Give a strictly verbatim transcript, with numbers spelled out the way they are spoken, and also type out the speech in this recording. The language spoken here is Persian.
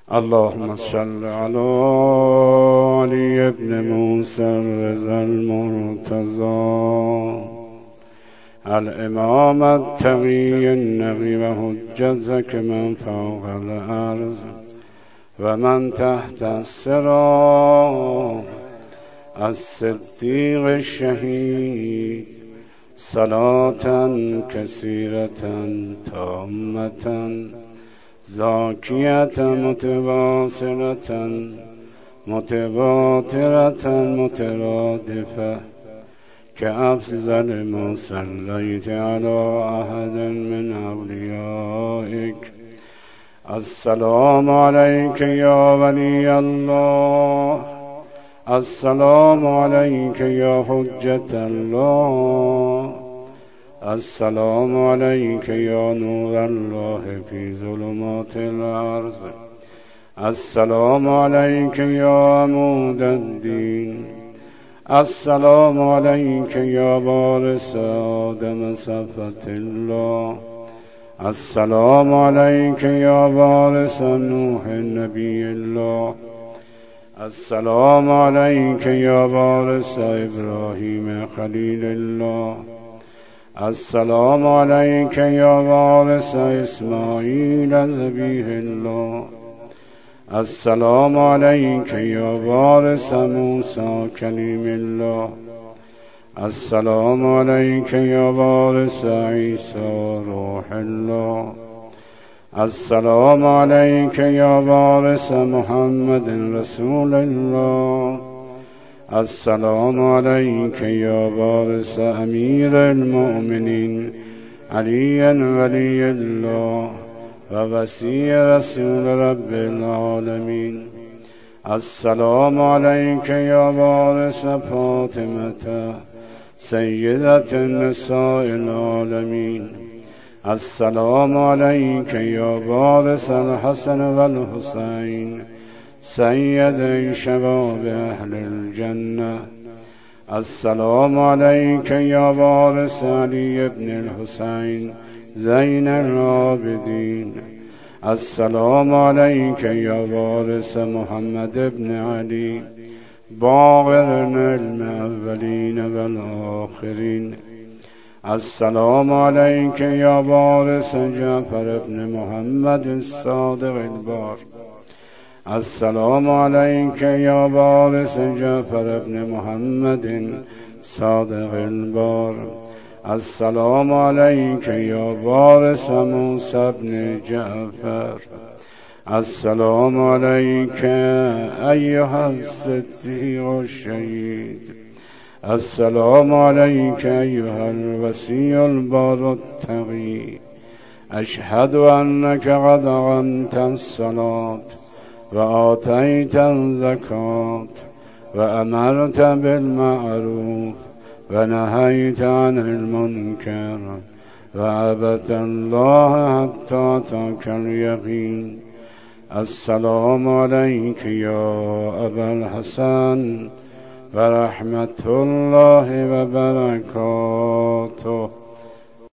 اللهم صل على علی ابن موسی الرضا المرتضى الامام التقی النقی و حجتک من فوق الارض و من تحت الصراط الصدیق الشهید صلاة کثیرة تامة زاکیة متواصلة متواترة مترادفة كأفضل ما صليت على أحد من أوليائك. السلام عليك يا ولي الله، السلام عليك يا حجة الله، السلام عليك يا نور الله في ظلمات الأرض، السلام عليك يا عمود الدين، السلام عليك يا وارث آدم صفوة الله، السلام عليك يا وارث نوح نبي الله، السلام عليك يا وارث إبراهيم خليل الله، السلام عليك يا وارث إسماعيل ذبيح الله، السلام عليك يا وارث موسى كليم الله، السلام عليك يا وارث عيسى روح الله، السلام عليك يا وارث محمد رسول الله، السلام عليك يا وارث أمير المؤمنين علي ولي الله ووصي رسول رب العالمين، السلام عليك يا وارث فاطمة سيدة النساء العالمين، السلام عليك يا وارث الحسن والحسين سيدي شباب أهل الجنة، السلام عليك يا وارث علي بن الحسين زين العابدين، السلام عليك يا وارث محمد بن علي باقر الأولين والآخرين، السلام عليك يا وارث جعفر بن محمد الصادق البار، السلام عليك يا وارث جعفر بن محمد صادق البار، السلام عليك يا وارث موسى بن جعفر، السلام عليك أيها الصديق الشهيد، السلام عليك أيها الوصي البار التقي، أشهد أنك قد أقمت الصلاة وآتيت الزكاة وأمرت بالمعروف ونهيت عن المنكر وعبدت الله حتى أتاك اليقين. السلام عليك يا أبا الحسن ورحمة الله وبركاته.